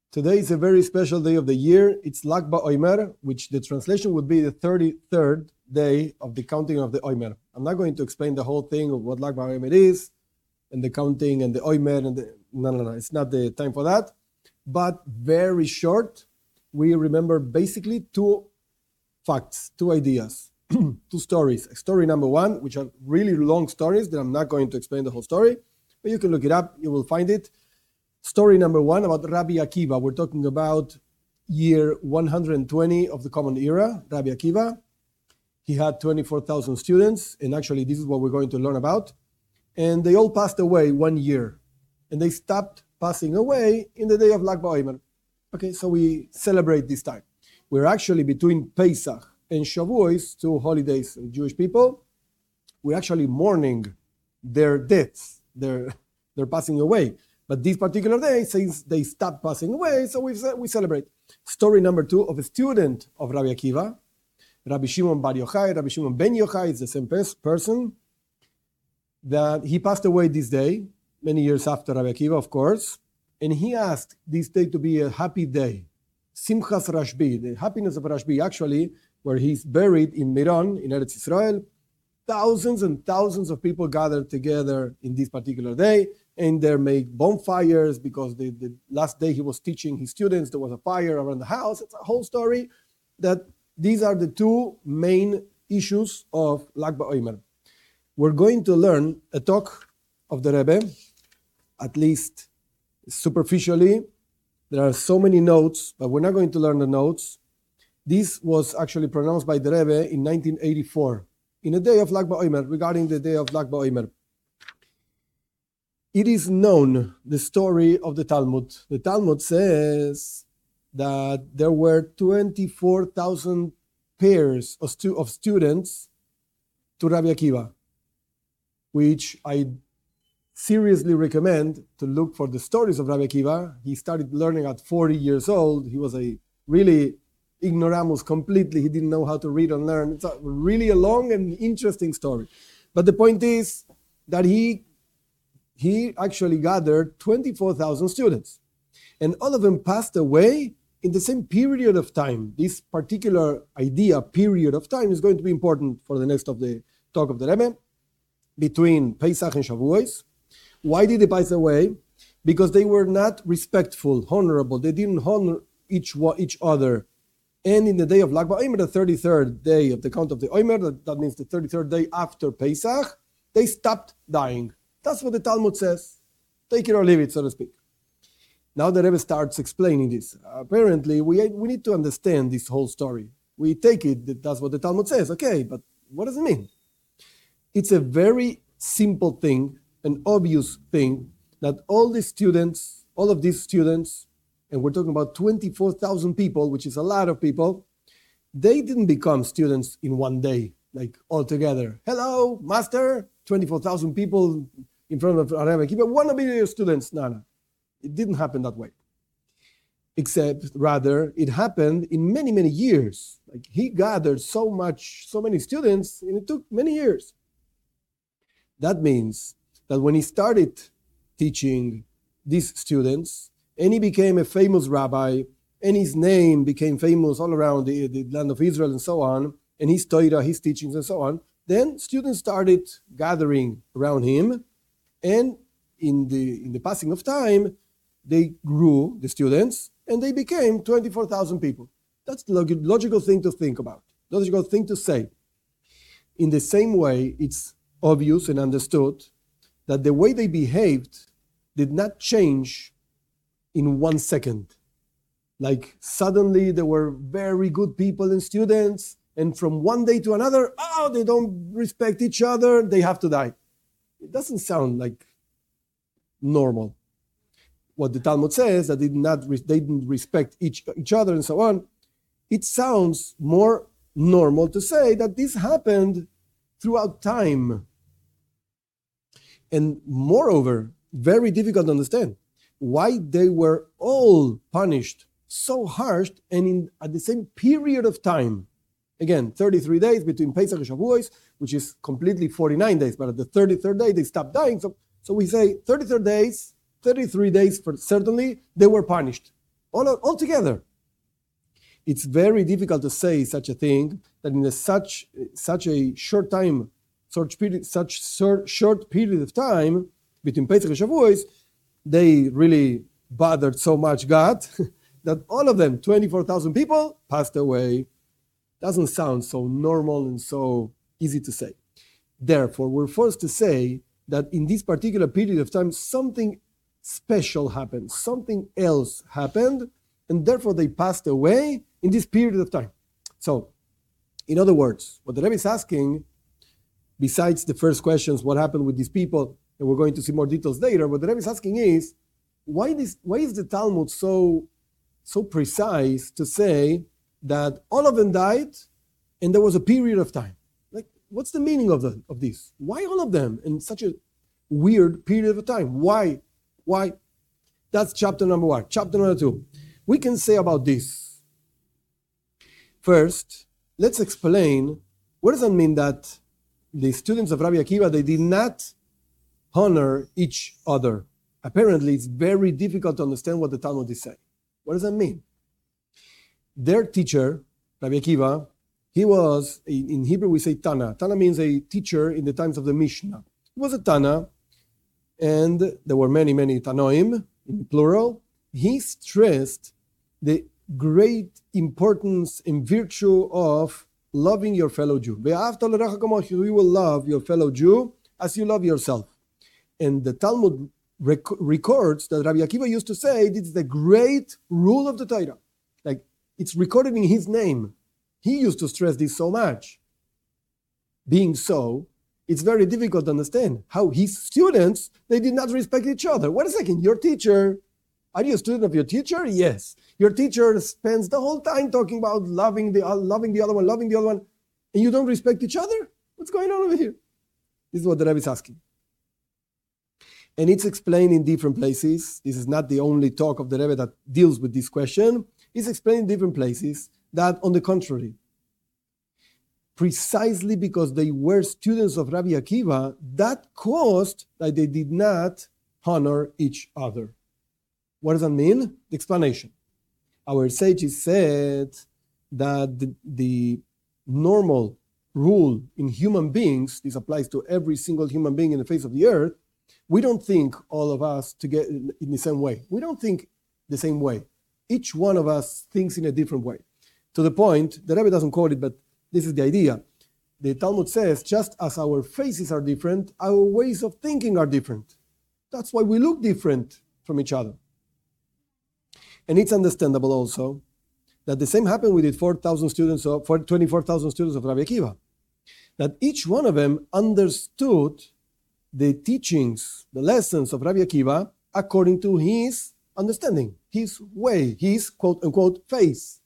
Today is a very special day of the year. It's Lag BaOmer, which the translation would be the 33rd day of the counting of the Omer. I'm not going to explain the whole thing of what Lag BaOmer is, and the counting and the Omer, and no. It's not the time for that. But very short, we remember basically two facts, two ideas, two stories. Story number one, which are really long stories that I'm not going to explain the whole story, but you can look it up, you will find it. Story number one about Rabbi Akiva. We're talking about year 120 of the Common Era, Rabbi Akiva. He had 24,000 students, and actually this is what we're going to learn about. And they all passed away 1 year, and they stopped passing away in the day of Lag BaOmer. Okay, so we celebrate this time. We're actually between Pesach and Shavuos, two holidays of Jewish people. We're actually mourning their deaths, their passing away. But this particular day, since they stopped passing away, so we celebrate. Story number two of a student of Rabbi Akiva, Rabbi Shimon Bar Yochai. Rabbi Shimon ben Yochai is the same person. That he passed away this day, many years after Rabbi Akiva, of course. And he asked this day to be a happy day. Simchas Rashbi, the happiness of Rashbi, actually, where he's buried in Miron, in Eretz Israel. Thousands and thousands of people gathered together in this particular day, and they make bonfires because the last day he was teaching his students, there was a fire around the house. It's a whole story that these are the two main issues of Lag BaOmer. We're going to learn a talk of the Rebbe, at least superficially. There are so many notes, but we're not going to learn the notes. This was actually pronounced by the Rebbe in 1984. In the day of Lag BaOmer, regarding the day of Lag BaOmer. It is known, the story of the Talmud. The Talmud says that there were 24,000 pairs of students to Rabbi Akiva, which I seriously recommend to look for the stories of Rabbi Akiva. He started learning at 40 years old. He was a really ignoramus completely. He didn't know how to read and learn. It's really a long and interesting story. But the point is that he actually gathered 24,000 students. And all of them passed away in the same period of time. This particular idea, period of time, is going to be important for the next of the talk of the Rebbe, between Pesach and Shavuos. Why did they pass away? Because they were not respectful, honorable. They didn't honor each other. And in the day of Lag BaOmer, the 33rd day of the count of the Omer, that means the 33rd day after Pesach, they stopped dying. That's what the Talmud says. Take it or leave it, so to speak. Now the Rebbe starts explaining this. Apparently, we need to understand this whole story. We take it that that's what the Talmud says. Okay, but what does it mean? It's a very simple thing, an obvious thing, that all of these students, and we're talking about 24,000 people, which is a lot of people, they didn't become students in one day, like all together. Hello, master, 24,000 people in front of Rabbi Akiva, want to be your students. No. It didn't happen that way. Except, rather, it happened in many, many years. Like he gathered so many students, and it took many years. That means that when he started teaching these students, and he became a famous rabbi, and his name became famous all around the land of Israel and so on, and his Torah, his teachings and so on, then students started gathering around him, and in the passing of time, they grew, the students, and they became 24,000 people. That's the logical thing to think about, logical thing to say. In the same way, it's obvious and understood that the way they behaved did not change in 1 second. Like suddenly there were very good people and students, and from one day to another, they don't respect each other, they have to die. It doesn't sound like normal. What the Talmud says, that they didn't respect each other and so on, it sounds more normal to say that this happened throughout time. And moreover, very difficult to understand why they were all punished so harsh and at the same period of time. Again, 33 days between Pesach and Shavuos, which is completely 49 days, but at the 33rd day they stopped dying. So we say 33 days, for certainly, they were punished. all together. It's very difficult to say such a thing, that in such a short period of time between Pesach and Shavuos, they really bothered so much God that all of them, 24,000 people, passed away. Doesn't sound so normal and so easy to say. Therefore, we're forced to say that in this particular period of time, something special happened, something else happened, and therefore they passed away in this period of time. So, in other words, what the Rebbe is asking, besides the first questions, what happened with these people, and we're going to see more details later, what the Rebbe is asking is, why is the Talmud so precise to say that all of them died and there was a period of time? Like, what's the meaning of this? Why all of them in such a weird period of time? Why? That's chapter number 1. Chapter number 2. We can say about this. First, let's explain what does it mean that the students of Rabbi Akiva, they did not honor each other. Apparently, it's very difficult to understand what the Talmud is saying. What does that mean? Their teacher, Rabbi Akiva, he was, in Hebrew we say Tana. Tana means a teacher in the times of the Mishnah. He was a Tana, and there were many, many Tanoim, in plural. He stressed the great importance and virtue of loving your fellow Jew. You will love your fellow Jew as you love yourself. And the Talmud records that Rabbi Akiva used to say, this is the great rule of the Torah. Like, it's recorded in his name. He used to stress this so much. Being so, it's very difficult to understand how his students, they did not respect each other. Wait a second, your teacher, are you a student of your teacher? Yes. Your teacher spends the whole time talking about loving the other one, and you don't respect each other? What's going on over here? This is what the Rebbe is asking. And it's explained in different places. This is not the only talk of the Rebbe that deals with this question. It's explained in different places that, on the contrary, precisely because they were students of Rabbi Akiva, that caused that they did not honor each other. What does that mean? The explanation. Our sages said that the normal rule in human beings, this applies to every single human being in the face of the earth, we don't think all of us together in the same way. We don't think the same way. Each one of us thinks in a different way. To the point, the Rebbe doesn't quote it, but this is the idea. The Talmud says, just as our faces are different, our ways of thinking are different. That's why we look different from each other. And it's understandable also that the same happened with the 24,000 students of Rabbi Akiva. That each one of them understood the teachings, the lessons of Rabbi Akiva according to his understanding, his way, his quote-unquote face.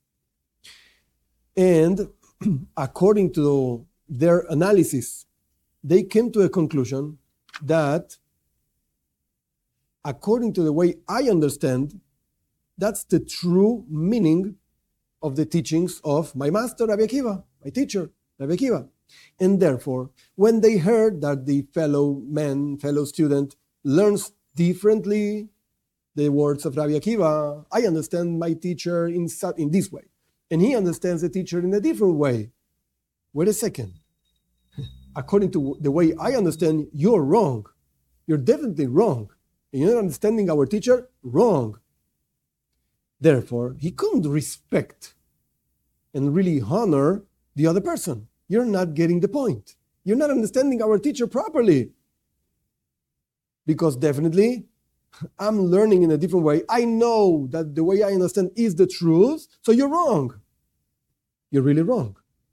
And according to their analysis, they came to a conclusion that according to the way I understand, that's the true meaning of the teachings of my master, Rabbi Akiva, my teacher, Rabbi Akiva. And therefore, when they heard that the fellow student learns differently the words of Rabbi Akiva, I understand my teacher in this way. And he understands the teacher in a different way. Wait a second. According to the way I understand, you're wrong. You're definitely wrong. And you're not understanding our teacher wrong. Therefore, he couldn't respect and really honor the other person. You're not getting the point. You're not understanding our teacher properly. Because definitely, I'm learning in a different way. I know that the way I understand is the truth, so you're wrong. You're really wrong.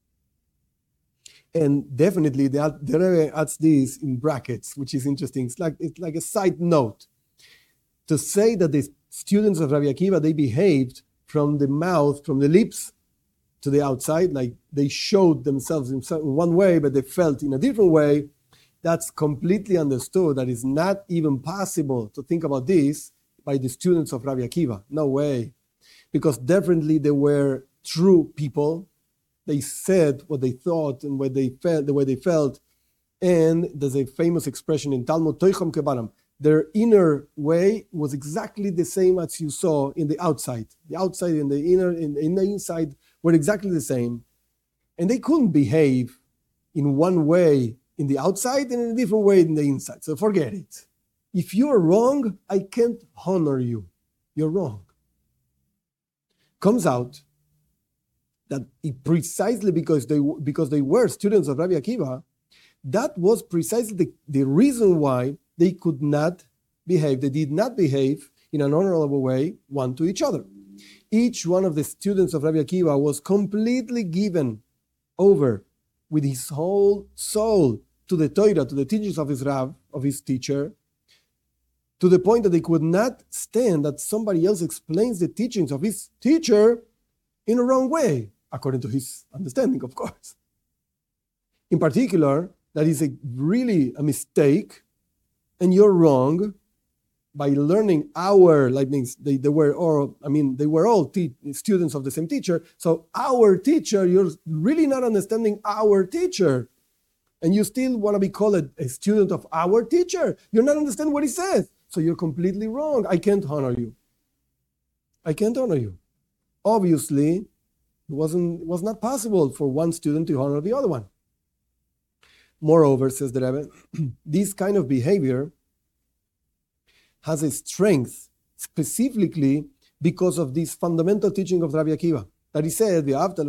And definitely, the Rebbe adds this in brackets, which is interesting. It's like a side note. To say that the students of Rabbi Akiva, they behaved from the mouth, from the lips to the outside, like they showed themselves in one way, but they felt in a different way, that's completely understood. That is not even possible to think about this by the students of Rabbi Akiva. No way. Because definitely they were true people. They said what they thought and what they felt, the way they felt. And there's a famous expression in Talmud, Toicham Kebaram. their inner way was exactly the same as you saw in the outside. The outside and the inner, in the inside were exactly the same. And they couldn't behave in one way in the outside and in a different way in the inside. So forget it. If you're wrong, I can't honor you. You're wrong. Comes out that precisely because they were students of Rabbi Akiva, that was precisely the reason why they could not behave. They did not behave in an honorable way one to each other. Each one of the students of Rabbi Akiva was completely given over with his whole soul to the Torah, to the teachings of his Rav, of his teacher, to the point that they could not stand that somebody else explains the teachings of his teacher in a wrong way, according to his understanding, of course. In particular, that is really a mistake, and you're wrong by learning our, like means they were all students of the same teacher. So our teacher, you're really not understanding our teacher, and you still want to be called a student of our teacher. You're not understanding what he says, so you're completely wrong. I can't honor you. I can't honor you. Obviously, it was not possible for one student to honor the other one. Moreover, says the Rebbe, this kind of behavior has a strength specifically because of this fundamental teaching of Rabbi Akiva. That he said,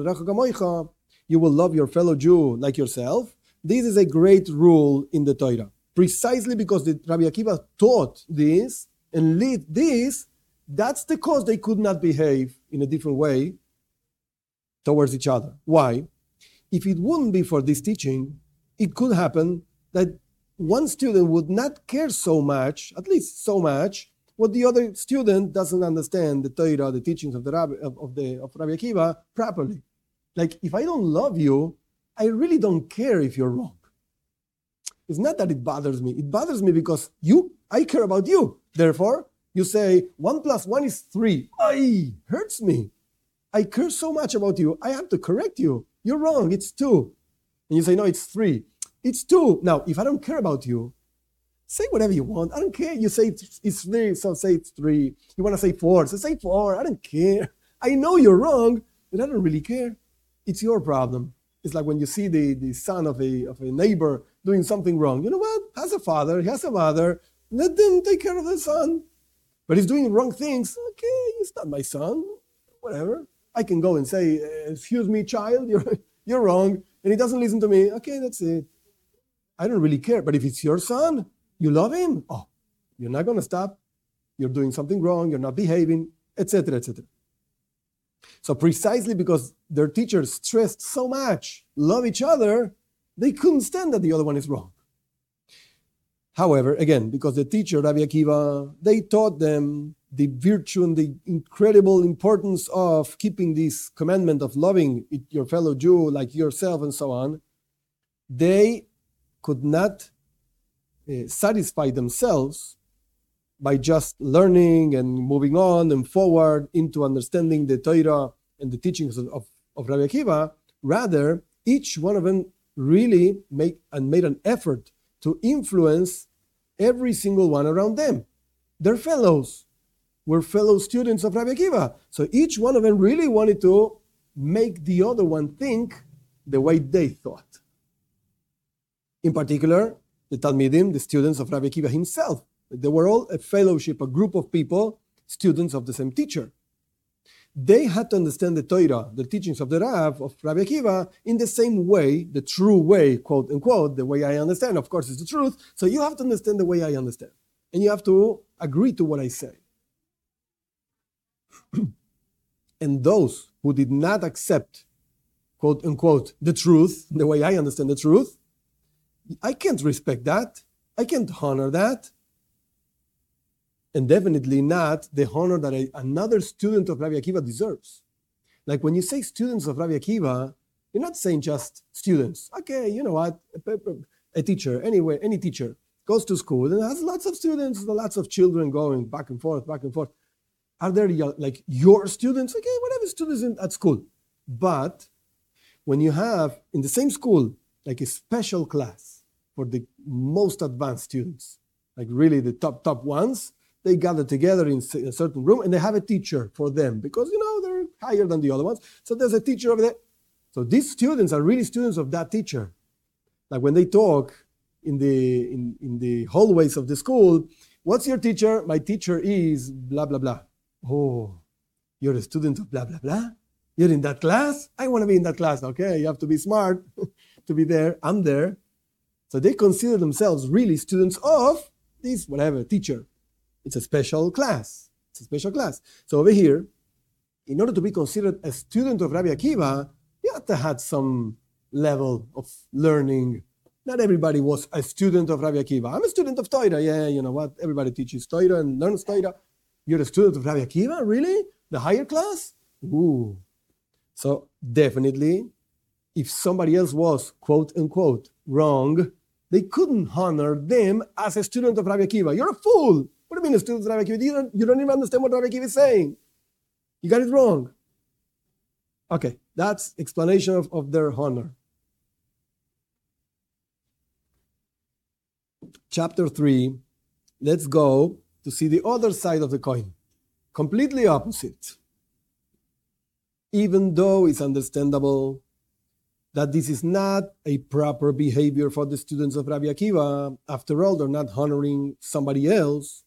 you will love your fellow Jew like yourself. This is a great rule in the Torah. Precisely because Rabbi Akiva taught this and led this, that's the cause they could not behave in a different way towards each other. Why? If it wouldn't be for this teaching, it could happen that one student would not care so much, at least so much, what the other student doesn't understand the Torah, the teachings of Rabbi Akiva properly. Like, if I don't love you, I really don't care if you're wrong. It's not that it bothers me. It bothers me because I care about you. Therefore, you say 1 + 1 is 3. Ay, hurts me. I care so much about you. I have to correct you. You're wrong. It's 2. And you say, no, it's 3. It's 2. Now, if I don't care about you, say whatever you want. I don't care. You say it's 3, so say it's 3. You want to say 4, so say 4. I don't care. I know you're wrong, but I don't really care. It's your problem. It's like when you see the son of a neighbor doing something wrong. You know what? Has a father, he has a mother. Let them take care of the son. But he's doing wrong things. Okay, he's not my son. Whatever. I can go and say, excuse me, child, you're wrong. And he doesn't listen to me. Okay, that's it. I don't really care. But if it's your son, you love him. Oh, you're not going to stop. You're doing something wrong. You're not behaving, etc., etc. So precisely because their teachers stressed so much, love each other, they couldn't stand that the other one is wrong. However, again, because the teacher, Rabbi Akiva, they taught them the virtue and the incredible importance of keeping this commandment of loving your fellow Jew like yourself and so on, they could not satisfy themselves by just learning and moving on and forward into understanding the Torah and the teachings of Rabbi Akiva. Rather, each one of them really made an effort to influence every single one around them. Their fellows were fellow students of Rabbi Akiva. So each one of them really wanted to make the other one think the way they thought. In particular, the Talmidim, the students of Rabbi Akiva himself. They were all a fellowship, a group of people, students of the same teacher. They had to understand the Torah, the teachings of the Rav, of Rabbi Akiva, in the same way, the true way, quote unquote, the way I understand, of course, is the truth. So you have to understand the way I understand. And you have to agree to what I say. And those who did not accept, quote unquote, the truth, the way I understand the truth, I can't respect that. I can't honor that. And definitely not the honor that another student of Rabbi Akiva deserves. Like when you say students of Rabbi Akiva, you're not saying just students. Okay, you know what? A teacher, anyway, any teacher goes to school and has lots of students, lots of children going back and forth, back and forth. Are there like your students? Okay, whatever students at school. But when you have in the same school, like a special class for the most advanced students, like really the top ones, they gather together in a certain room and they have a teacher for them because, they're higher than the other ones. So there's a teacher over there. So these students are really students of that teacher. Like when they talk in the hallways of the school, what's your teacher? My teacher is blah, blah, blah. Oh, you're a student of blah, blah, blah? You're in that class? I want to be in that class. Okay, you have to be smart to be there. I'm there. So they consider themselves really students of this whatever teacher. It's a special class. It's a special class. So over here, in order to be considered a student of Rabbi Akiva, you have to have some level of learning. Not everybody was a student of Rabbi Akiva. I'm a student of Torah. Yeah, you know what? Everybody teaches Torah and learns Torah. You're a student of Rabbi Akiva? Really? The higher class? Ooh. So definitely, if somebody else was, quote unquote, wrong, they couldn't honor them as a student of Rabbi Akiva. You're a fool. What do you mean a student of Rabbi Akiva? You don't even understand what Rabbi Akiva is saying. You got it wrong. Okay, that's explanation of their honor. Chapter 3, let's go to see the other side of the coin. Completely opposite. Even though it's understandable that this is not a proper behavior for the students of Rabbi Akiva, after all, they're not honoring somebody else,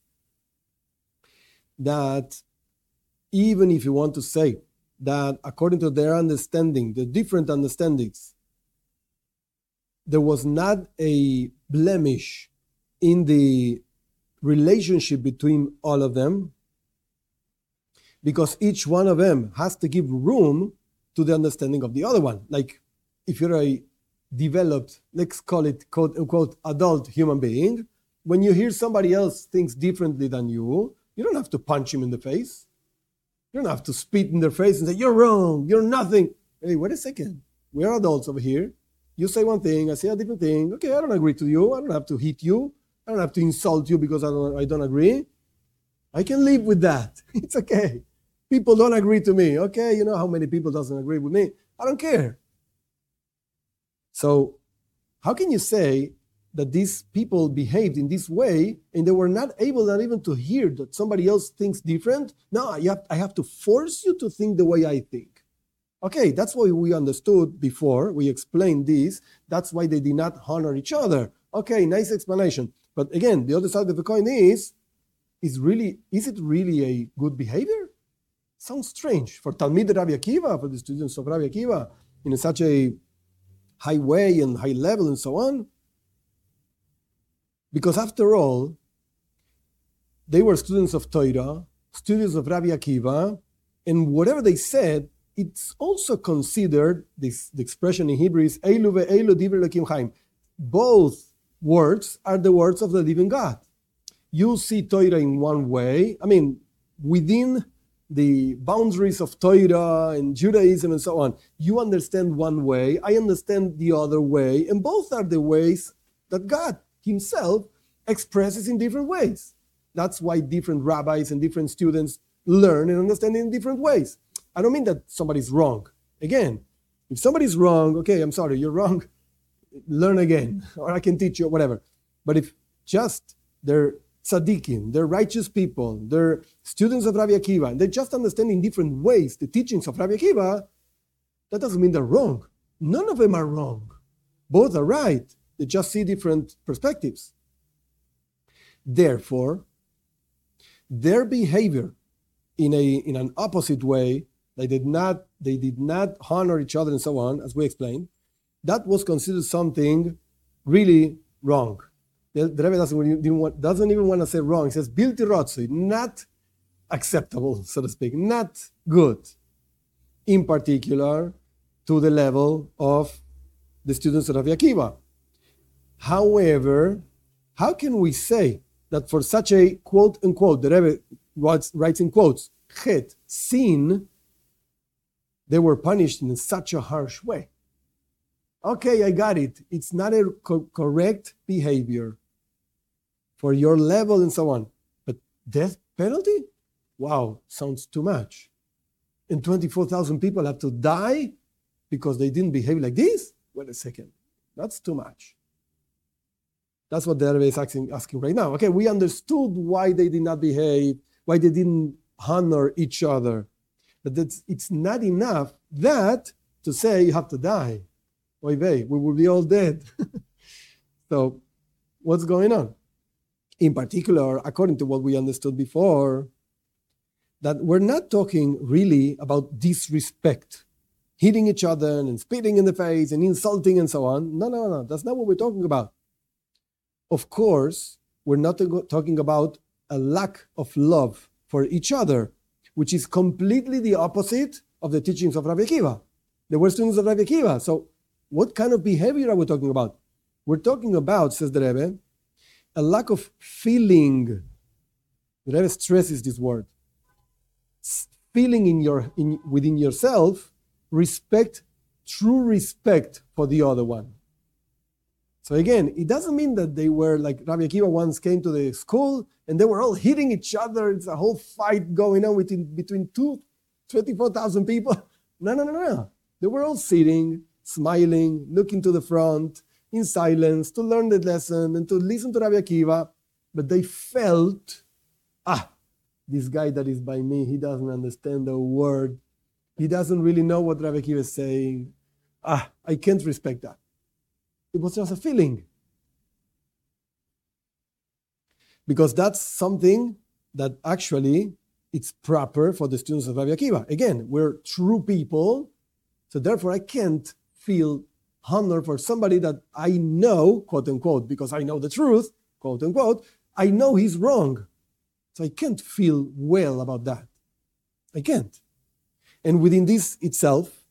that even if you want to say that according to their understanding, the different understandings, there was not a blemish in the relationship between all of them, because each one of them has to give room to the understanding of the other one. Like if you're a developed, let's call it quote unquote adult human being, when you hear somebody else thinks differently than you don't have to punch him in the face. You don't have to spit in their face and say, you're wrong, you're nothing. Hey, wait a second. We're adults over here. You say one thing, I say a different thing. Okay, I don't agree to you. I don't have to hit you. I don't have to insult you because I don't agree. I can live with that. It's okay. People don't agree to me. Okay, you know how many people doesn't agree with me? I don't care. So how can you say that these people behaved in this way and they were not able not even to hear that somebody else thinks different? No, I have to force you to think the way I think. Okay, that's what we understood before. We explained this. That's why they did not honor each other. Okay, nice explanation. But again, the other side of the coin is it really a good behavior? Sounds strange for Talmid Rabbi Akiva, for the students of Rabbi Akiva, in such a high way and high level and so on. Because after all, they were students of Torah, students of Rabbi Akiva, and whatever they said, it's also considered, the expression in Hebrew is Eilu ve'eilu divrei Elokim chaim. Both words are the words of the living God. You see Torah in one way, within the boundaries of Torah and Judaism and so on, you understand one way, I understand the other way, and both are the ways that God Himself expresses in different ways. That's why different rabbis and different students learn and understand in different ways. I don't mean that somebody's wrong. Again, if somebody's wrong, okay, I'm sorry, you're wrong, learn again, or I can teach you, whatever. But if just they're tzaddikim, they're righteous people, they're students of Rabbi Akiva, and they just understand in different ways the teachings of Rabbi Akiva, that doesn't mean they're wrong. None of them are wrong. Both are right. They just see different perspectives. Therefore, their behavior in an opposite way, they did not honor each other and so on, as we explained, that was considered something really wrong. The Rebbe doesn't even want to say wrong. He says bilti rotzui, not acceptable, so to speak, not good. In particular, to the level of the students of Rabbi Akiva. However, how can we say that for such a quote unquote, the Rebbe writes in quotes, chet, sin, they were punished in such a harsh way? Okay, I got it. It's not a correct behavior for your level and so on. But death penalty? Wow, sounds too much. And 24,000 people have to die because they didn't behave like this? Wait a second. That's too much. That's what the Rebbe is asking right now. Okay, we understood why they did not behave, why they didn't honor each other. But it's not enough that to say you have to die. Oy vey, we will be all dead. So what's going on? In particular, according to what we understood before, that we're not talking really about disrespect, hitting each other and spitting in the face and insulting and so on. No. That's not what we're talking about. Of course, we're not talking about a lack of love for each other, which is completely the opposite of the teachings of Rabbi Akiva. They were students of Rabbi Akiva. So what kind of behavior are we talking about? We're talking about, says the Rebbe, a lack of feeling. The Rebbe stresses this word. Feeling within yourself, respect, true respect for the other one. So again, it doesn't mean that they were like Rabbi Akiva once came to the school and they were all hitting each other. It's a whole fight going on between 24,000 people. No. They were all sitting, smiling, looking to the front, in silence, to learn the lesson and to listen to Rabbi Akiva. But they felt, this guy that is by me, he doesn't understand a word. He doesn't really know what Rabbi Akiva is saying. I can't respect that. It was just a feeling. Because that's something that actually it's proper for the students of Rabbi Akiva. Again, we're true people, so therefore I can't feel honor for somebody that I know, quote unquote, because I know the truth, quote unquote, I know he's wrong. So I can't feel well about that. I can't. And within this itself,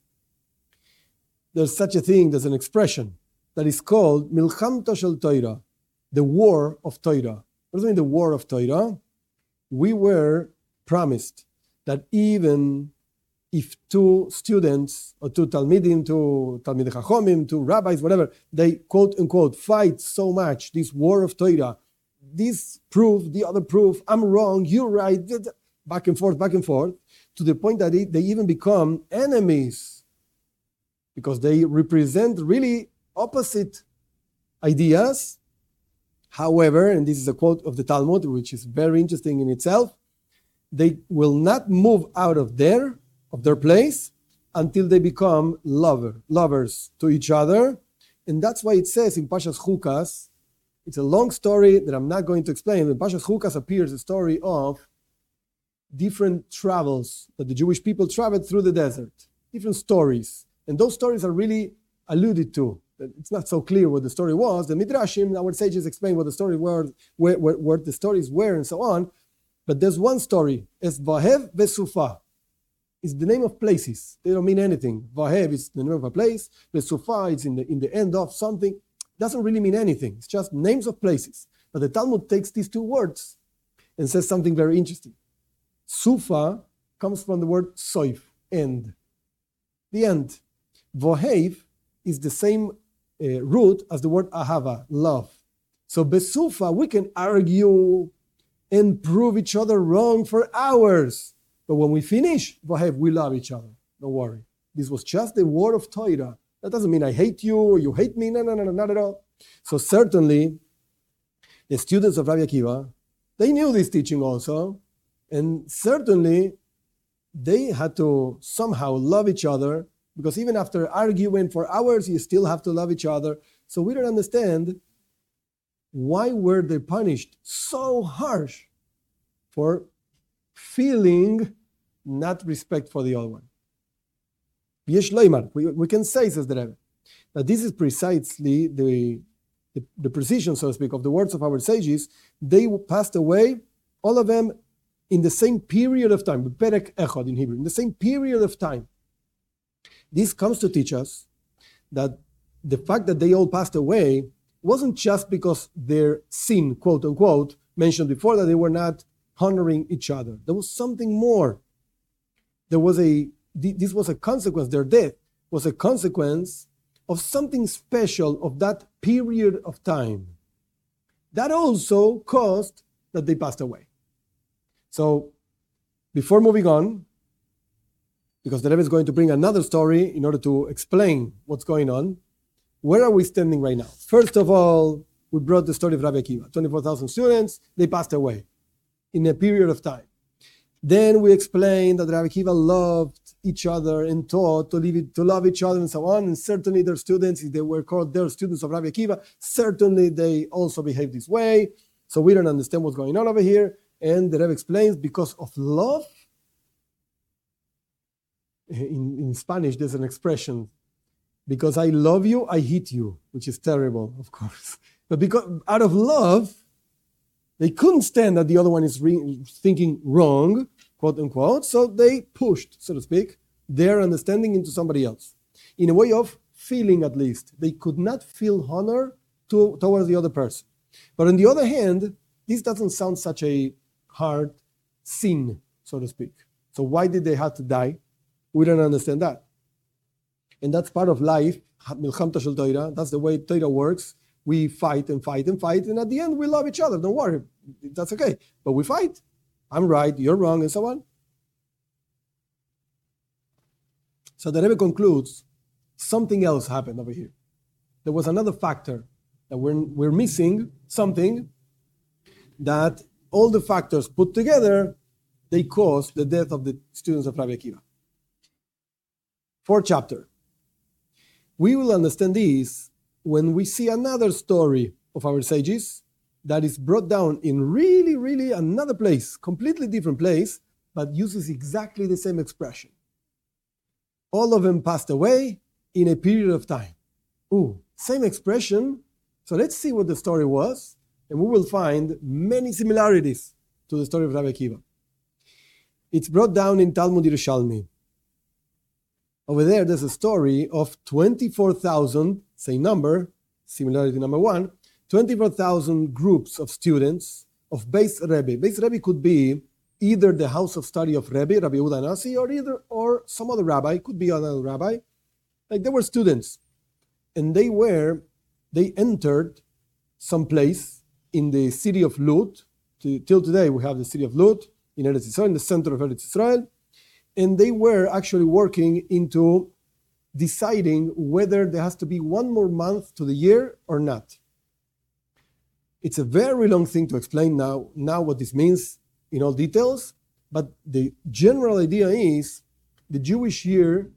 there's such a thing, there's an expression that is called Milchamta shel Torah, the war of Torah. What does it mean, the war of Torah? We were promised that even if two students or two Talmidim, two Talmidei Chachomim, two rabbis, whatever, they quote unquote fight so much, this war of Torah, this proof, the other proof, I'm wrong, you're right, back and forth, to the point that they even become enemies because they represent really opposite ideas. However, and this is a quote of the Talmud, which is very interesting in itself, they will not move out of their place until they become lovers to each other. And that's why it says in Pashas Chukas, it's a long story that I'm not going to explain. In Pashas Chukas appears a story of different travels that the Jewish people traveled through the desert, different stories. And those stories are really alluded to. It's not so clear what the story was. The Midrashim, our sages explain what the story was, where the stories were, and so on. But there's one story. Es Vahev Vesufa. It's the name of places. They don't mean anything. Vahev is the name of a place. Vesufa is in the end of something. Doesn't really mean anything. It's just names of places. But the Talmud takes these two words and says something very interesting. Sufa comes from the word soif, end. The end. Vahev is the same root as the word ahava, love. So besufa, we can argue and prove each other wrong for hours. But when we finish, we love each other. Don't worry. This was just the word of Torah. That doesn't mean I hate you or you hate me. No, not at all. So certainly, the students of Rabbi Akiva, they knew this teaching also. And certainly, they had to somehow love each other, because even after arguing for hours, you still have to love each other. So we don't understand why were they punished so harsh for feeling not respect for the other one. Yesh loymar, we can say, says the Rebbe, that this is precisely the precision, so to speak, of the words of our sages. They passed away, all of them, in the same period of time, Perek Echad in Hebrew, in the same period of time. This comes to teach us that the fact that they all passed away wasn't just because their sin, quote unquote, mentioned before, that they were not honoring each other. There was something more. This was a consequence, their death was a consequence of something special of that period of time. That also caused that they passed away. So, before moving on, because the Rebbe is going to bring another story in order to explain what's going on, where are we standing right now? First of all, we brought the story of Rabbi Akiva. 24,000 students, they passed away in a period of time. Then we explained that Rabbi Akiva loved each other and taught to love each other and so on. And certainly their students, if they were called their students of Rabbi Akiva, certainly they also behaved this way. So we don't understand what's going on over here. And the Rebbe explains, because of love, in Spanish there's an expression, because I love you, I hate you, which is terrible, of course. But because out of love, they couldn't stand that the other one is thinking wrong, quote unquote, so they pushed, so to speak, their understanding into somebody else. In a way of feeling, at least. They could not feel honor towards the other person. But on the other hand, this doesn't sound such a hard sin, so to speak. So why did they have to die? We don't understand that. And that's part of life, Milchamta Shel Torah. That's the way Torah works. We fight and fight and fight, and at the end we love each other. Don't worry, that's okay. But we fight. I'm right, you're wrong, and so on. So the Rebbe concludes, something else happened over here. There was another factor that we're missing, something that all the factors put together, they caused the death of the students of Rabbi Akiva. Fourth chapter. We will understand this when we see another story of our sages that is brought down in really another place, completely different place, but uses exactly the same expression. All of them passed away in a period of time. Ooh, same expression. So let's see what the story was, and we will find many similarities to the story of Rabbi Akiva. It's brought down in Talmud Yerushalmi. Over there's a story of 24,000, same number, similarity number one, 24,000 groups of students of Beis Rebbe. Beis Rebbe could be either the house of study of Rabbi Yehuda Nasi, or some other rabbi, could be another rabbi. Like they were students. And they entered some place in the city of Lut. Till today we have the city of Lut in Eretz Yisrael, in the center of Eretz Yisrael. And they were actually working into deciding whether there has to be one more month to the year or not. It's a very long thing to explain now what this means in all details, but the general idea is the Jewish year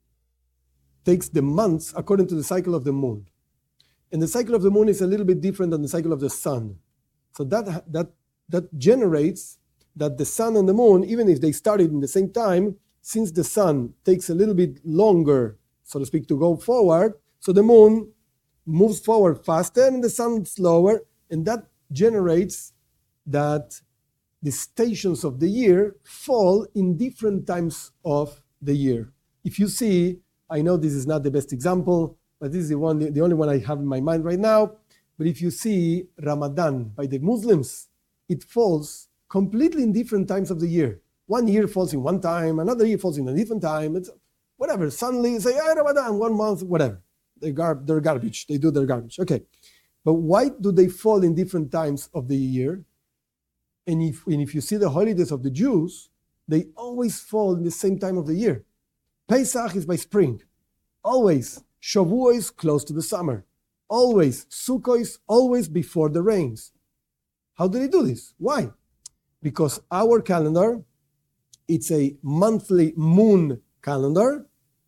takes the months according to the cycle of the moon. And the cycle of the moon is a little bit different than the cycle of the sun. So that generates that the sun and the moon, even if they started in the same time, since the sun takes a little bit longer, so to speak, to go forward, so the moon moves forward faster and the sun slower, and that generates that the stations of the year fall in different times of the year. If you see, I know this is not the best example, but this is the only one I have in my mind right now, but if you see Ramadan by the Muslims, it falls completely in different times of the year. One year falls in one time, another year falls in a different time. It's whatever. Suddenly say, Ramadan, 1 month, whatever. They're garbage. They do their garbage. Okay. But why do they fall in different times of the year? And if you see the holidays of the Jews, they always fall in the same time of the year. Pesach is by spring. Always. Shavuot is close to the summer. Always. Sukkot is always before the rains. How do they do this? Why? Because our calendar, it's a monthly moon calendar,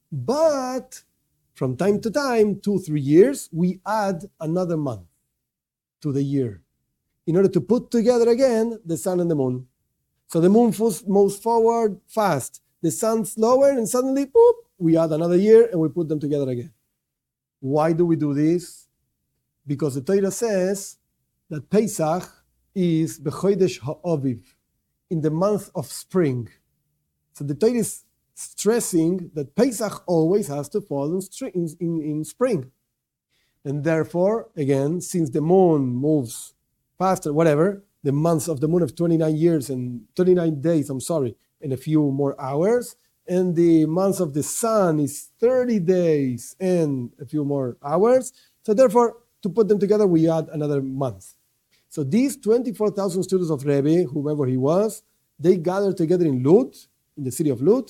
but from time to time, 2-3 years, we add another month to the year in order to put together again the sun and the moon. So the moon moves forward fast, the sun slower, and suddenly, boop, we add another year and we put them together again. Why do we do this? Because the Torah says that Pesach is B'chodesh Ha'aviv, in the month of spring. So the Torah is stressing that Pesach always has to fall in spring. And therefore, again, since the moon moves faster, whatever, the months of the moon have 29 years and 29 days, and a few more hours, and the months of the sun is 30 days and a few more hours. So therefore, to put them together, we add another month. So these 24,000 students of Rebbe, whoever he was, they gathered together in Lut, in the city of Lut,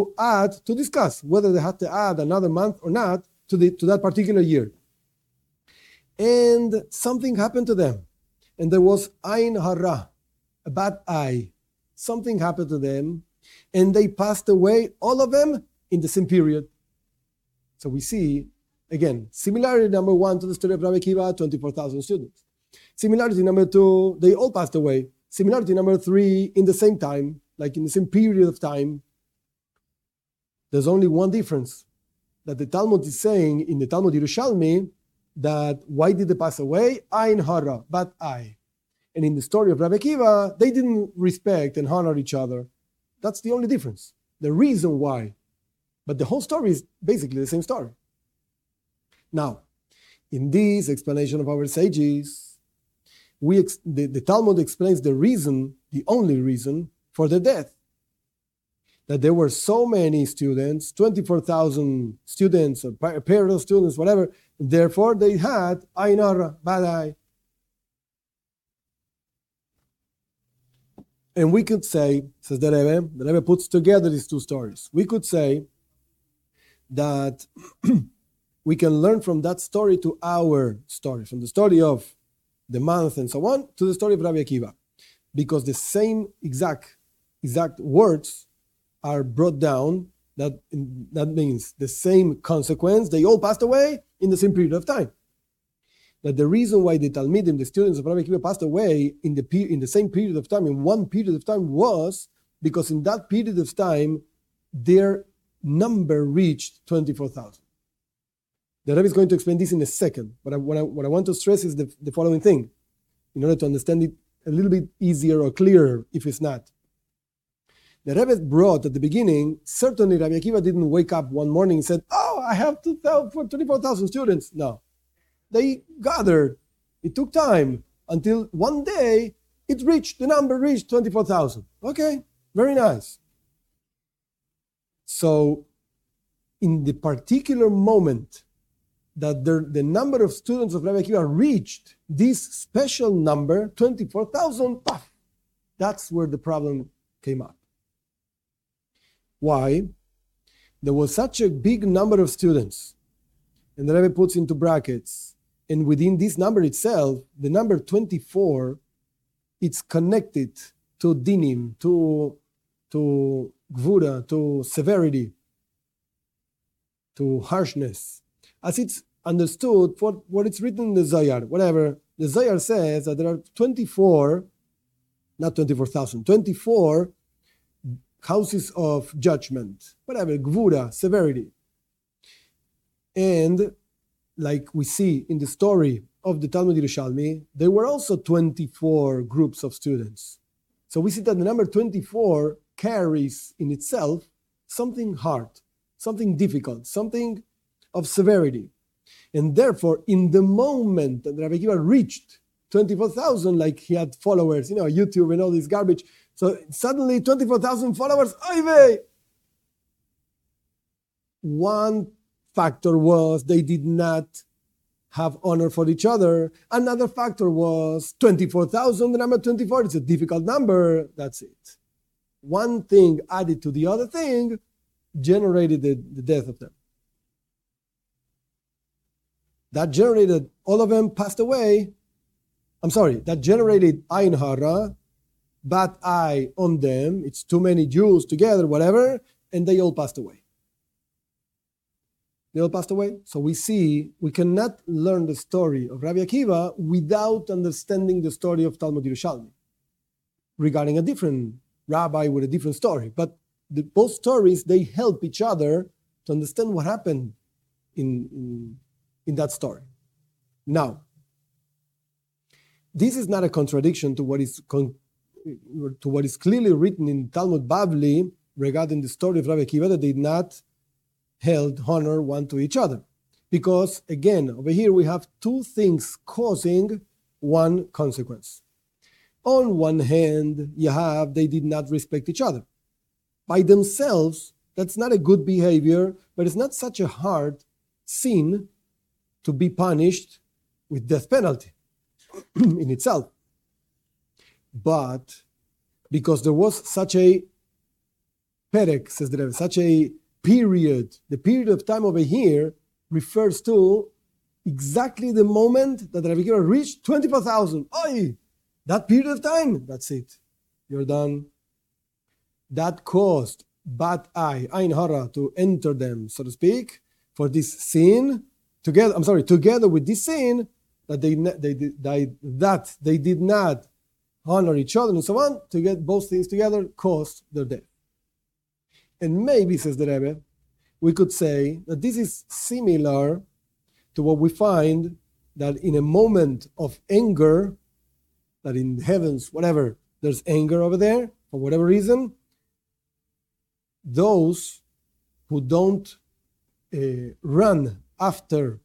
to discuss whether they had to add another month or not to that particular year. and something happened to them. And there was Ain Hara, a bad eye. Something happened to them, and they passed away, all of them, in the same period. So we see, again, similarity number one to the story of Rabbi Akiva, 24,000 students. Similarity number two, they all passed away. Similarity number three, in the same time, like in the same period of time. There's only one difference, that the Talmud is saying in the Talmud Yerushalmi that why did they pass away? Ain hara, bad eye. And in the story of Rabbi Akiva, they didn't respect and honor each other. That's the only difference. The reason why. But the whole story is basically the same story. Now, in this explanation of our sages, the Talmud explains the reason, the only reason for the death. That there were so many students, 24,000 students, or pair of students, whatever. Therefore, they had Ain hara, bad eye. And we could say, says the Rebbe puts together these two stories. We could say that we can learn from that story to our story, from the story of the month and so on, to the story of Rabbi Akiva. Because the same exact words are brought down, that means the same consequence, they all passed away in the same period of time. That the reason why the Talmidim, the students of Rabbi Akiva, passed away in the same period of time, in one period of time, was because in that period of time, their number reached 24,000. The Rebbe is going to explain this in a second, but what I want to stress is the following thing, in order to understand it a little bit easier or clearer if it's not. The Rebbe brought at the beginning, certainly Rabbi Akiva didn't wake up one morning and said, I have 24,000 students. No. They gathered. It took time until one day the number reached 24,000. Okay, very nice. So in the particular moment that the number of students of Rabbi Akiva reached this special number, 24,000, that's where the problem came up. Why? There was such a big number of students, and the Rebbe puts into brackets, and within this number itself, the number 24, it's connected to dinim, to gvura, to severity, to harshness. As it's understood for what it's written in the Zohar, whatever. The Zohar says that there are 24, not 24,000, 24 houses of judgment, whatever, gvura, severity. And like we see in the story of the Talmud Yerushalmi, there were also 24 groups of students. So we see that the number 24 carries in itself something hard, something difficult, something of severity. And therefore, in the moment that Rabbi Akiva reached 24,000, like he had followers, YouTube and all this garbage, so suddenly 24,000 followers, oy vey! One factor was they did not have honor for each other. Another factor was 24,000, the number 24, it's a difficult number, that's it. One thing added to the other thing generated the death of them. That generated, all of them passed away. That generated Ain hara, bad eye on them. It's too many Jews together, whatever, and they all passed away. They all passed away. So we see, we cannot learn the story of Rabbi Akiva without understanding the story of Talmud Yerushalmi regarding a different rabbi with a different story. But both stories, they help each other to understand what happened in that story. Now, this is not a contradiction to what is clearly written in Talmud Bavli regarding the story of Rabbi Akiva, that they did not held honor one to each other. Because, again, over here we have two things causing one consequence. On one hand, they did not respect each other. By themselves, that's not a good behavior, but it's not such a hard sin to be punished with death penalty in itself. But because there was such a perek, says the Rebbe, such a period, the period of time over here refers to exactly the moment that Rabbi Akiva reached 24,000. Oy! That period of time, that's it. You're done. That caused bad eye, Ein Hara, to enter them, so to speak, for this sin, together with this sin, that they did not honor each other and so on, to get both things together caused their death. And maybe, says the Rebbe, we could say that this is similar to what we find that in a moment of anger, that in heavens, whatever, there's anger over there, for whatever reason, those who don't run after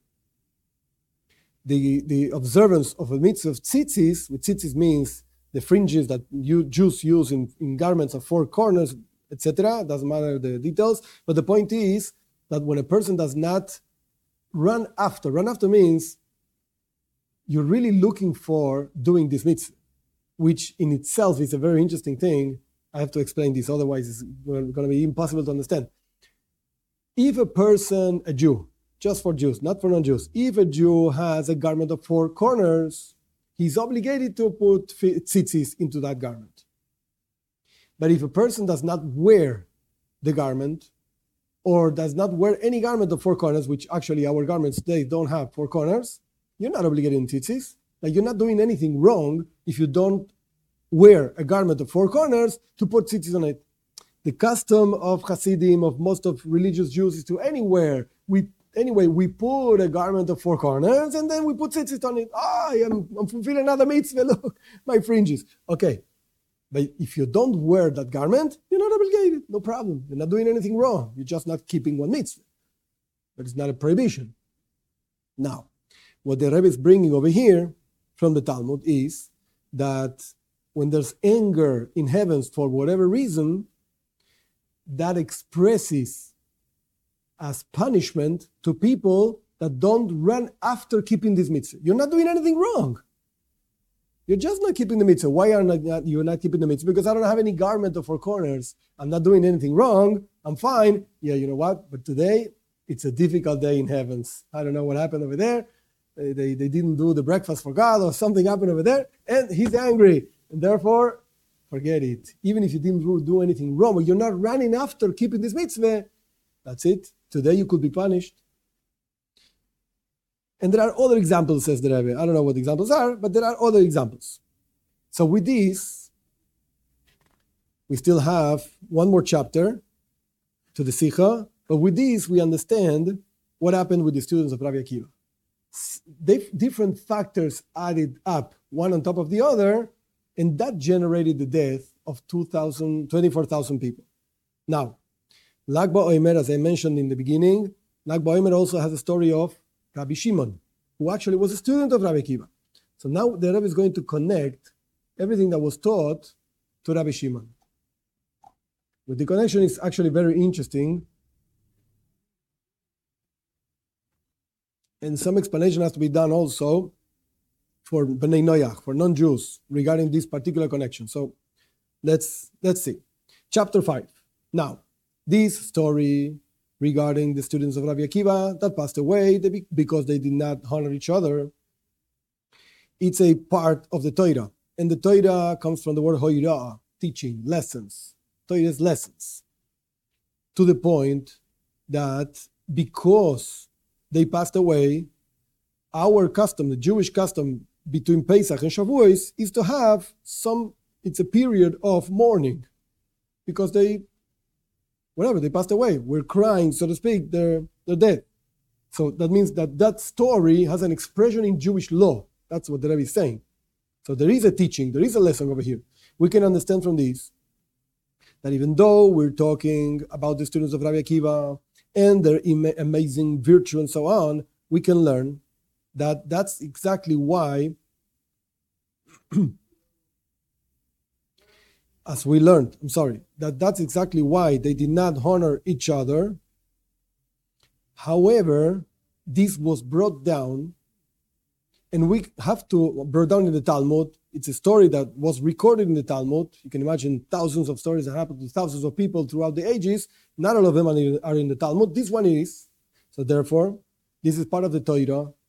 the observance of a mitzvah of tzitzis, which tzitzis means the fringes that Jews use in garments of four corners, etc. Doesn't matter the details, but the point is that when a person does not run after means you're really looking for doing this mitzvah, which in itself is a very interesting thing. I have to explain this, otherwise it's going to be impossible to understand. If a person, a Jew, just for Jews, not for non-Jews, if a Jew has a garment of four corners, he's obligated to put tzitzis into that garment. But if a person does not wear the garment, or does not wear any garment of four corners, which actually our garments today don't have four corners, you're not obligated in tzitzis. Like, you're not doing anything wrong if you don't wear a garment of four corners to put tzitzis on it. The custom of Hasidim, of most of religious Jews, is to we put a garment of four corners and then we put tzitzis on it. I'm fulfilling another mitzvah. Look, my fringes. Okay. But if you don't wear that garment, you're not obligated. No problem. You're not doing anything wrong. You're just not keeping one mitzvah. But it's not a prohibition. Now, what the Rebbe is bringing over here from the Talmud is that when there's anger in heavens for whatever reason, that expresses as punishment to people that don't run after keeping this mitzvah. You're not doing anything wrong. You're just not keeping the mitzvah. Why are you not keeping the mitzvah? Because I don't have any garment of four corners. I'm not doing anything wrong. I'm fine. Yeah, you know what? But today, it's a difficult day in heavens. I don't know what happened over there. They didn't do the breakfast for God, or something happened over there, and he's angry. And therefore, forget it. Even if you didn't do anything wrong, but you're not running after keeping this mitzvah, that's it. Today you could be punished. And there are other examples, says the Rebbe. I don't know what the examples are, but there are other examples. So with this, we still have one more chapter to the Sikha, but with this we understand what happened with the students of Rabbi Akiva. Different factors added up, one on top of the other, and that generated the death of 24,000 people. Now, Lag BaOmer, as I mentioned in the beginning, Lag BaOmer also has a story of Rabbi Shimon, who actually was a student of Rabbi Akiva. So now the Rebbe is going to connect everything that was taught to Rabbi Shimon. But the connection is actually very interesting. And some explanation has to be done also for Bnei Noach, for non-Jews, regarding this particular connection. So let's see. Chapter 5. Now, this story regarding the students of Rabbi Akiva that passed away because they did not honor each other, it's a part of the Torah. And the Torah comes from the word hoirah, teaching, lessons. Torah's lessons. To the point that because they passed away, our custom, the Jewish custom between Pesach and Shavuos, is to have it's a period of mourning. Because they passed away. We're crying, so to speak, they're dead. So that means that story has an expression in Jewish law. That's what the Rebbe is saying. So there is a teaching, there is a lesson over here. We can understand from this that even though we're talking about the students of Rabbi Akiva and their amazing virtue and so on, we can learn that that's exactly why, as we learned, that's exactly why they did not honor each other. However, this was brought down, and we have to brought down in the Talmud. It's a story that was recorded in the Talmud. You can imagine thousands of stories that happened to thousands of people throughout the ages. Not all of them are in the Talmud. This one is. So therefore, this is part of the Torah.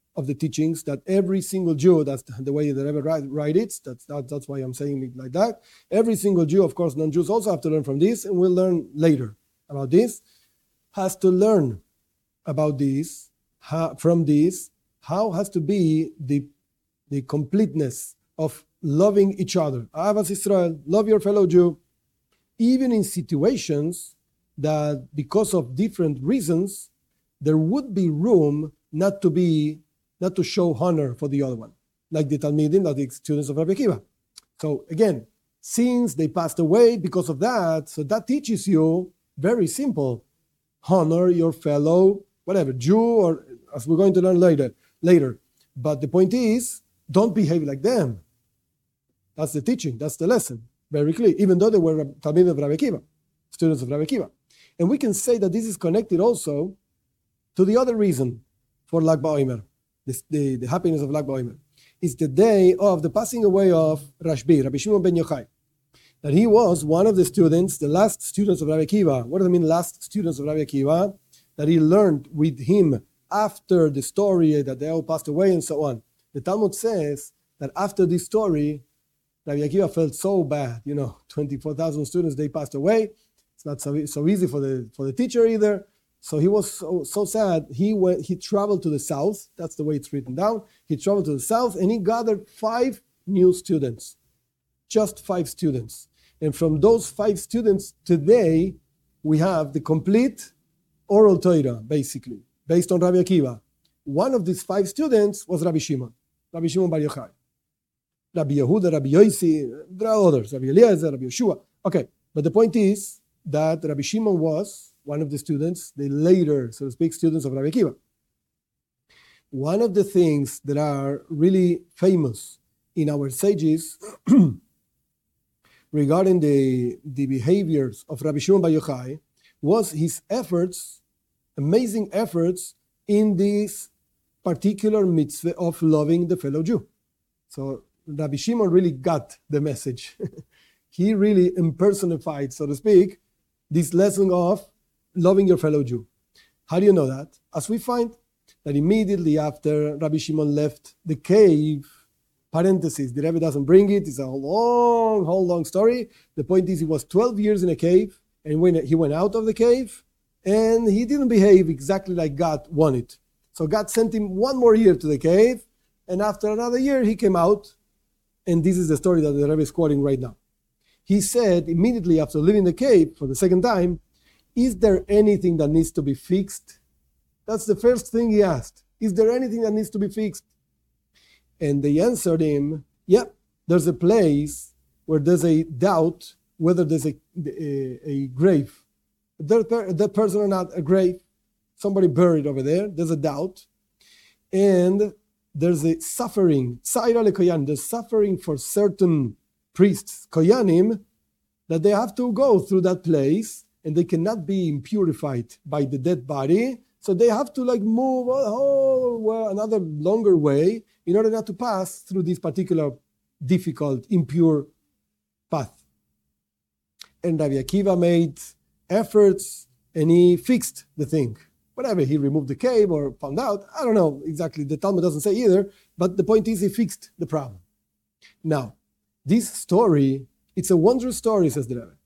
of the teachings that every single Jew, that's the way that ever write it, that's why I'm saying it like that. Every single Jew, of course, non-Jews also have to learn from this, and we'll learn later about this, has to learn about this, from this, how has to be the completeness of loving each other. Ahavas Israel, love your fellow Jew, even in situations that because of different reasons, there would be room not to show honor for the other one, like the Talmidim, like the students of Rabbi Akiva. So again, since they passed away because of that, so that teaches you very simple, honor your fellow, whatever, Jew, or as we're going to learn later. But the point is, don't behave like them. That's the teaching, that's the lesson, very clear, even though they were Talmidim of Rabbi Akiva, students of Rabbi Akiva. And we can say that this is connected also to the other reason for Lag BaOmer, the happiness of Lag BaOmer. It's the day of the passing away of Rabbi Shimon ben Yochai. That he was one of the students, the last students of Rabbi Akiva. What does it mean, last students of Rabbi Akiva? That he learned with him after the story that they all passed away and so on. The Talmud says that after this story, Rabbi Akiva felt so bad. 24,000 students, they passed away. It's not so easy for the teacher either. So he was so sad. He traveled to the south. That's the way it's written down. He traveled to the south and he gathered 5 new students. Just 5 students. And from those 5 students, today, we have the complete oral Torah, basically, based on Rabbi Akiva. One of these 5 students was Rabbi Shimon Bar Yochai. Rabbi Yehuda, Rabbi Yossi, there are others, Rabbi Eliezer, Rabbi Yeshua. Okay, but the point is that Rabbi Shimon was one of the students, the later, so to speak, students of Rabbi Akiva. One of the things that are really famous in our sages regarding the behaviors of Rabbi Shimon Bar Yochai was his efforts, amazing efforts in this particular mitzvah of loving the fellow Jew. So Rabbi Shimon really got the message. He really impersonified, so to speak, this lesson of loving your fellow Jew. How do you know that? As we find that immediately after Rabbi Shimon left the cave, parentheses, the Rebbe doesn't bring it, it's a whole long story. The point is he was 12 years in a cave, and when he went out of the cave, and he didn't behave exactly like God wanted. So God sent him 1 more year to the cave, and after another year he came out, and this is the story that the Rebbe is quoting right now. He said immediately after leaving the cave for the second time, is there anything that needs to be fixed? That's the first thing he asked. Is there anything that needs to be fixed? And they answered him, yeah, there's a place where there's a doubt whether there's a grave. That person or not, a grave, somebody buried over there, there's a doubt. And there's a suffering, there's suffering for certain priests, koyanim, that they have to go through that place and they cannot be impurified by the dead body. So they have to move another longer way in order not to pass through this particular difficult, impure path. And Rabbi Akiva made efforts and he fixed the thing. Whatever, he removed the cave or found out, I don't know exactly, the Talmud doesn't say either, but the point is he fixed the problem. Now, this story, it's a wondrous story, says the Rebbe.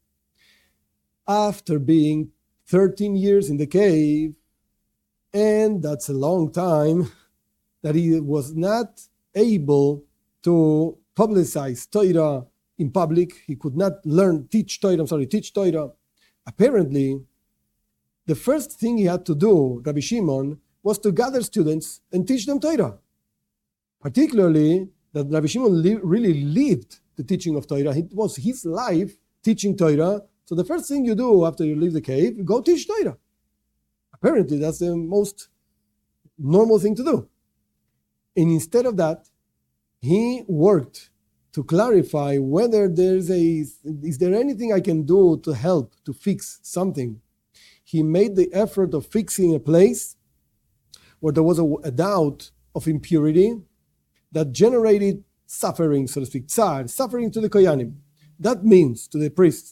After being 13 years in the cave, and that's a long time, that he was not able to publicize Torah in public. He could not teach Torah. Apparently, the first thing he had to do, Rabbi Shimon, was to gather students and teach them Torah. Particularly, that Rabbi Shimon really lived the teaching of Torah. It was his life teaching Torah. So the first thing you do after you leave the cave, you go teach Torah. Apparently, that's the most normal thing to do. And instead of that, he worked to clarify whether is there anything I can do to help to fix something. He made the effort of fixing a place where there was a doubt of impurity that generated suffering, so to speak, suffering to the koyanim. That means, to the priests,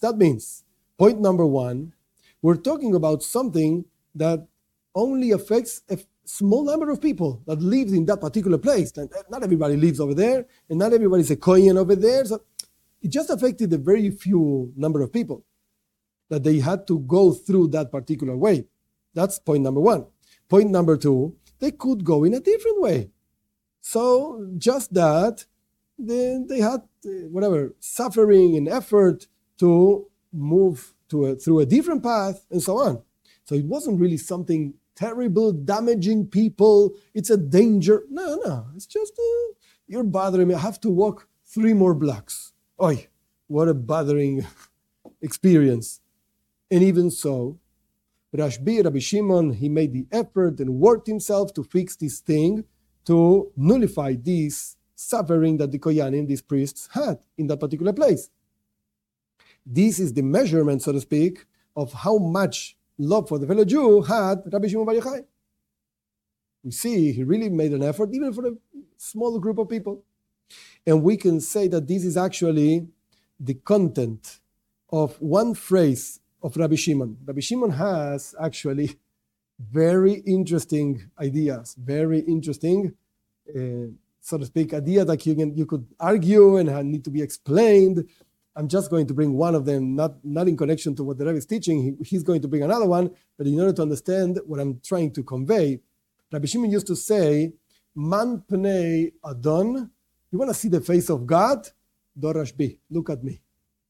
point number 1, we're talking about something that only affects a small number of people that lived in that particular place. And not everybody lives over there, and not everybody is a Kohen over there. So it just affected a very few number of people that they had to go through that particular way. That's point number one. Point number two, they could go in a different way. So just that, they had suffering and effort to move through a different path and so on. So it wasn't really something terrible, damaging people. It's a danger. No. It's just, you're bothering me. I have to walk 3 more blocks. Oy, what a bothering experience. And even so, Rabbi Shimon, he made the effort and worked himself to fix this thing, to nullify this suffering that the Koyanim, these priests, had in that particular place. This is the measurement, so to speak, of how much love for the fellow Jew had Rabbi Shimon Bar Yochai. We see he really made an effort, even for a small group of people. And we can say that this is actually the content of one phrase of Rabbi Shimon. Rabbi Shimon has actually very interesting ideas, very interesting, so to speak, ideas that you could argue and need to be explained. I'm just going to bring one of them, not in connection to what the Rebbe is teaching. He's going to bring another one, but in order to understand what I'm trying to convey, Rabbi Shimon used to say, Man pnei Adon, you want to see the face of God? Dorash bi, look at me.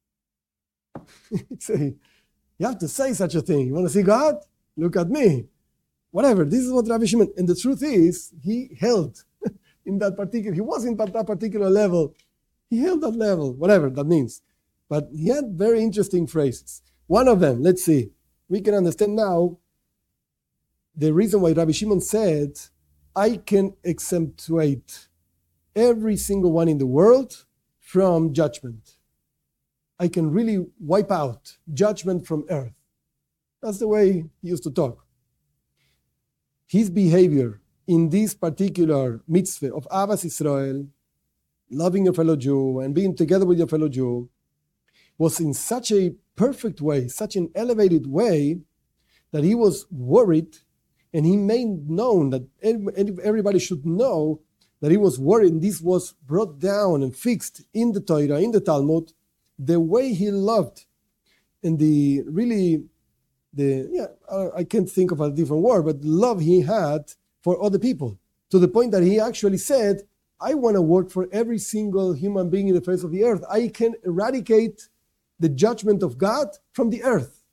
You have to say such a thing. You want to see God? Look at me. Whatever, this is what Rabbi Shimon, and the truth is, he held in that particular, he wasn't at that particular level. He held that level, whatever that means. But he had very interesting phrases. One of them, let's see, we can understand now the reason why Rabbi Shimon said, I can exemptuate every single one in the world from judgment. I can really wipe out judgment from earth. That's the way he used to talk. His behavior in this particular mitzvah of Avas Israel, loving your fellow Jew and being together with your fellow Jew, was in such a perfect way, such an elevated way, that he was worried, and he made known that everybody should know that he was worried, and this was brought down and fixed in the Torah, in the Talmud, the way he loved, and I can't think of a different word, but love he had for other people, to the point that he actually said, I want to work for every single human being in the face of the earth. I can eradicate the judgment of God from the earth.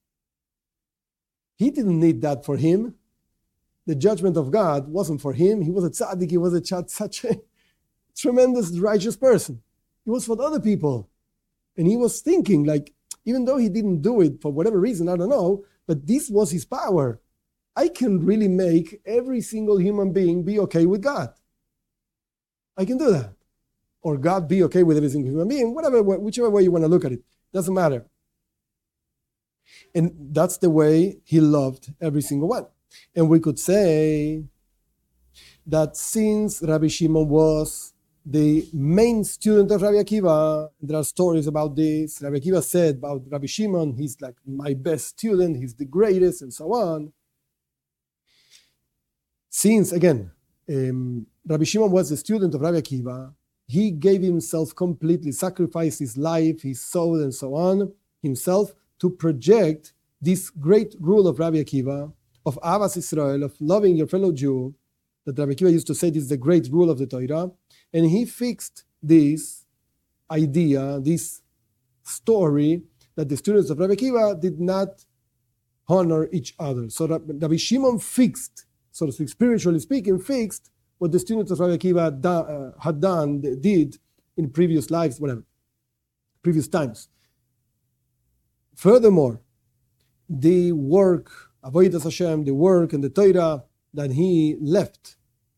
He didn't need that for him. The judgment of God wasn't for him. He was a tzaddik. He was such a tremendous righteous person. It was for other people. And he was thinking, like, even though he didn't do it for whatever reason, I don't know, but this was his power. I can really make every single human being be okay with God. I can do that. Or God be okay with every single human being, whichever way you want to look at it. Doesn't matter. And that's the way he loved every single one. And we could say that since Rabbi Shimon was the main student of Rabbi Akiva, there are stories about this. Rabbi Akiva said about Rabbi Shimon, he's like my best student, he's the greatest, and so on. Since, again, Rabbi Shimon was a student of Rabbi Akiva, he gave himself completely, sacrificed his life, his soul, and so on, himself, to project this great rule of Rabbi Akiva, of Avas Israel, of loving your fellow Jew, that Rabbi Akiva used to say this is the great rule of the Torah, and he fixed this idea, this story, that the students of Rabbi Akiva did not honor each other. So Rabbi Shimon fixed, so to speak, spiritually speaking, fixed what the students of Rabbi Akiva did in previous lives, previous times. Furthermore, the work, Avodas Hashem, the work and the Torah that he left,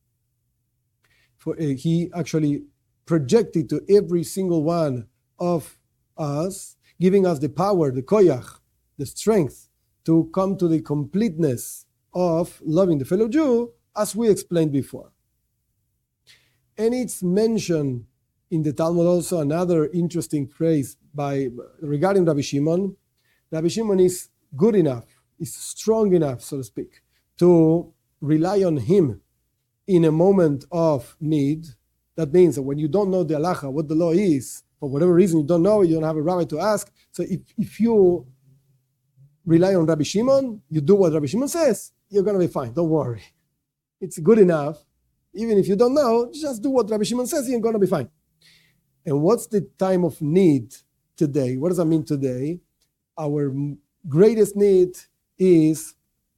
he actually projected to every single one of us, giving us the power, the koyach, the strength to come to the completeness of loving the fellow Jew, as we explained before. And it's mentioned in the Talmud also another interesting phrase regarding Rabbi Shimon. Rabbi Shimon is good enough, is strong enough, so to speak, to rely on him in a moment of need, that means that when you don't know the halacha, what the law is, for whatever reason you don't know, you don't have a rabbi to ask. So if you rely on Rabbi Shimon, you do what Rabbi Shimon says, you're going to be fine. Don't worry. It's good enough. Even if you don't know, just do what Rabbi Shimon says, you're going to be fine. And what's the time of need today? What does that mean today? Our greatest need is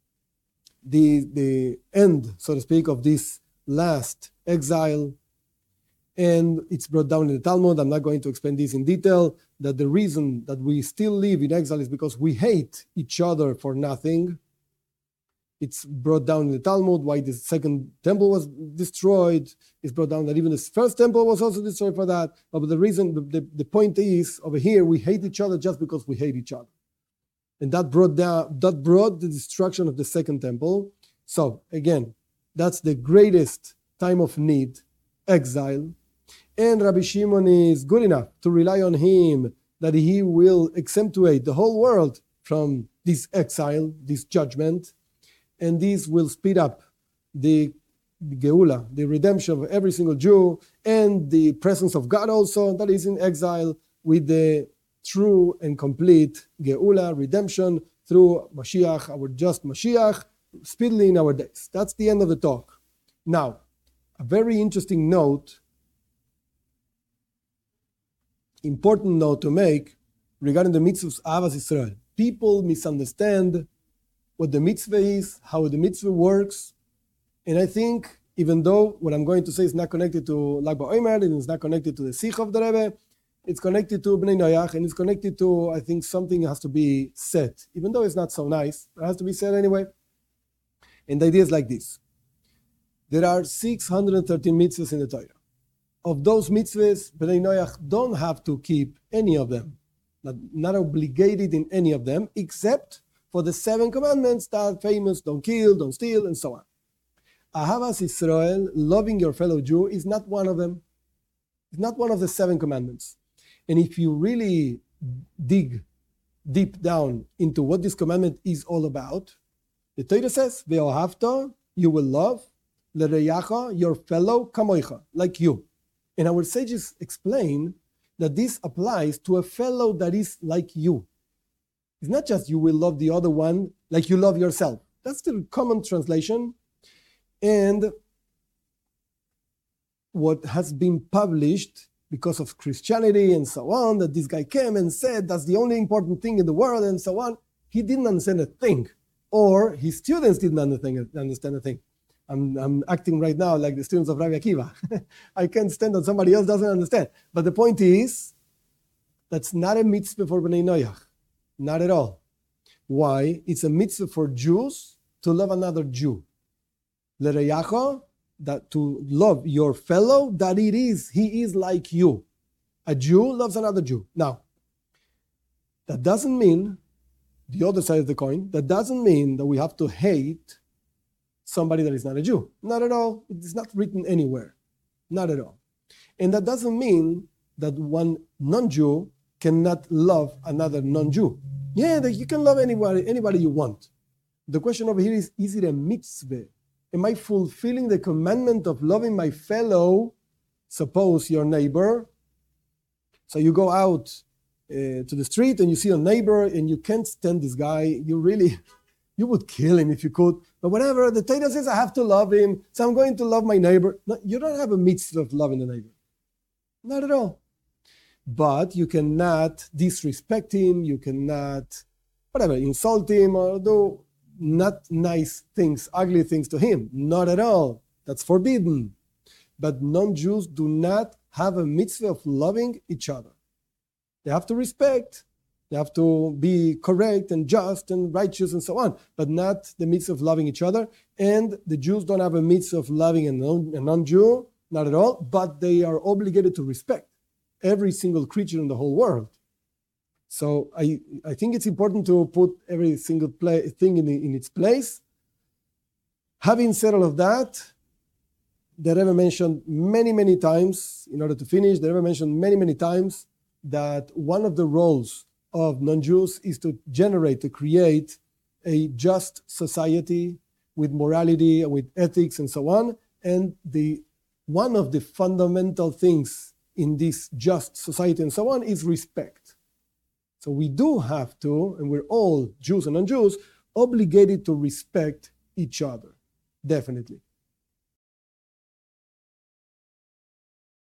the end, so to speak, of this last exile. And it's brought down in the Talmud. I'm not going to explain this in detail, that the reason that we still live in exile is because we hate each other for nothing. It's brought down in the Talmud why the second temple was destroyed. It's brought down that even the first temple was also destroyed for that. But the reason, the point is, over here, we hate each other just because we hate each other. And that brought the destruction of the second temple. So again, that's the greatest time of need, exile. And Rabbi Shimon is good enough to rely on him that he will accentuate the whole world from this exile, this judgment. And this will speed up the Geula, the redemption of every single Jew, and the presence of God also that is in exile, with the true and complete Geula, redemption through Mashiach, our just Mashiach, speedily in our days. That's the end of the talk. Now, a very interesting note, important note to make regarding the mitzvah of Ahavas Israel. People misunderstand what the mitzvah is, how the mitzvah works. And I think, even though what I'm going to say is not connected to Lag BaOmer, and it's not connected to the Sikh of the Rebbe, it's connected to Bnei Noach, and it's connected to, I think, something has to be said. Even though it's not so nice, it has to be said anyway. And the idea is like this. There are 613 mitzvahs in the Torah. Of those mitzvahs, Bnei Noach don't have to keep any of them. Not obligated in any of them, except for the 7 commandments that are famous: don't kill, don't steal, and so on. Ahavas Israel, loving your fellow Jew, is not one of them. It's not one of the 7 commandments. And if you really dig deep down into what this commandment is all about, the Torah says, Ve'ohavta, you will love, L'reyacha, your fellow, kamoicha, like you. And our sages explain that this applies to a fellow that is like you. It's not just you will love the other one like you love yourself. That's the common translation. And what has been published because of Christianity and so on, that this guy came and said that's the only important thing in the world and so on, he didn't understand a thing. Or his students didn't understand a thing. I'm acting right now like the students of Rabbi Akiva. I can't stand that somebody else doesn't understand. But the point is, that's not a mitzvah for Bnei Noach. Not at all. Why? It's a mitzvah for Jews to love another Jew. L'reyacha, that to love your fellow, that he is like you. A Jew loves another Jew. Now, that doesn't mean, the other side of the coin, that doesn't mean that we have to hate somebody that is not a Jew. Not at all. It's not written anywhere. Not at all. And that doesn't mean that one non-Jew cannot love another non-Jew. Yeah, that you can love anybody you want. The question over here is it a mitzvah? Am I fulfilling the commandment of loving my fellow, suppose your neighbor? So you go out to the street and you see a neighbor and you can't stand this guy. You would kill him if you could. But whatever, the Torah says I have to love him, so I'm going to love my neighbor. No, you don't have a mitzvah of loving the neighbor. Not at all. But you cannot disrespect him, you cannot, insult him or do not nice things, ugly things to him. Not at all. That's forbidden. But non-Jews do not have a mitzvah of loving each other. They have to respect, they have to be correct and just and righteous and so on, but not the mitzvah of loving each other. And the Jews don't have a mitzvah of loving a non-Jew, not at all, but they are obligated to respect every single creature in the whole world. So I think it's important to put every single thing in its place. Having said all of that, the Rebbe mentioned many times, in order to finish, the Rebbe mentioned many times that one of the roles of non-Jews is to create a just society, with morality, with ethics, and so on. And one of the fundamental things in this just society and so on is respect. So we do have to, and we're all Jews and non-Jews, obligated to respect each other, definitely.